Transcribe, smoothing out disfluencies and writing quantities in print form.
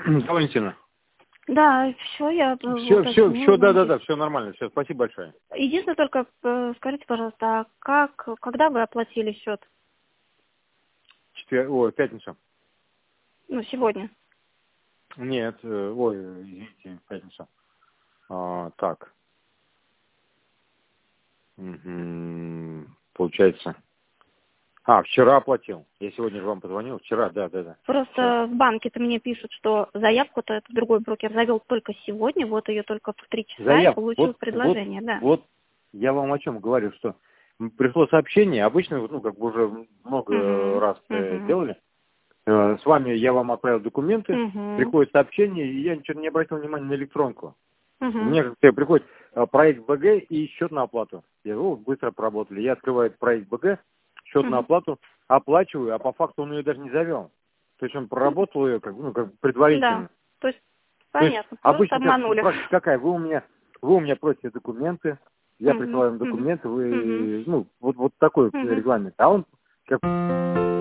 Валентина. Да, все, я Все, да, все нормально. Все, спасибо большое. Единственное, только скажите, пожалуйста, а когда вы оплатили счет? Пятница. Ну, сегодня. Нет, извините, пятница. Так. Получается. Вчера оплатил. Я сегодня же вам позвонил. Вчера, да. Просто Вчера. в банке-то мне пишут, что заявку-то этот другой брокер завел только сегодня, вот ее только в 3 часа и получил предложение, да. Вот я вам о чем говорю, что пришло сообщение, обычно, уже много раз делали. С вами я вам отправил документы, приходит сообщение, и я ничего не обратил внимания на электронку. У меня приходит проект БГ и счет на оплату. Я говорю, быстро поработали. Я открываю проект БГ, счет на оплату, оплачиваю, а по факту он ее даже не завел. То есть он проработал ее как предварительно. Да, то есть понятно, обычно обманули. Практика какая? Вы у меня просите документы, я присылаю вам документы, вы, вот такой регламент. А он как